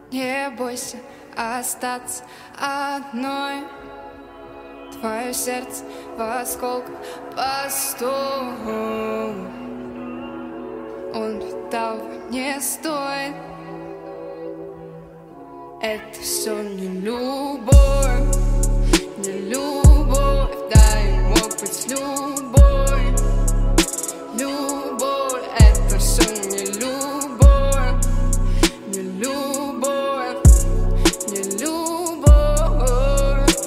Не бойся остаться одной. Твое сердце в осколках пустой. Он ведь того не стоит. Это все не любовь, не любовь. Да, и мог быть любовь, любовь. Это все не любовь, не любовь, не любовь.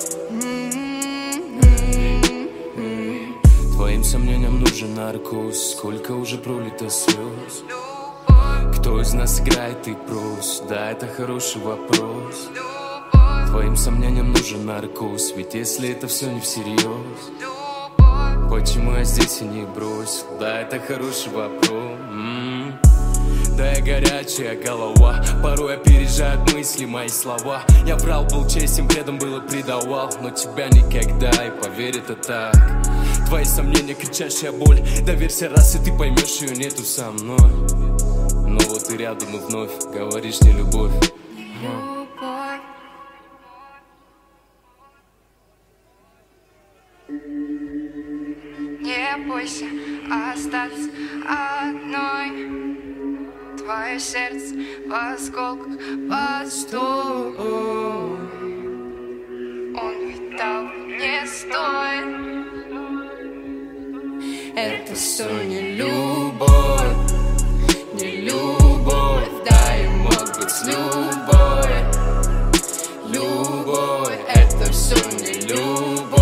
Твоим сомнениям нужен наркоз. Сколько уже пролито слез. Кто из нас играет и прос? Да, это хороший вопрос. Твоим сомнениям нужен наркоз. Ведь если это все не всерьез, почему я здесь и не бросил? Да, это хороший вопрос. Да, я горячая голова. Порой опережают мысли мои слова. Я врал, был честен, бредом был и предавал. Но тебя никогда, и поверь, это так. Твои сомнения, кричащая боль. Доверься, раз и ты поймешь, ее нету со мной. Но вот ты рядом и вновь говоришь не любовь. Не бойся остаться одной. Твое сердце в осколках пустой. Он ведь того не стоит. Это все не любовь.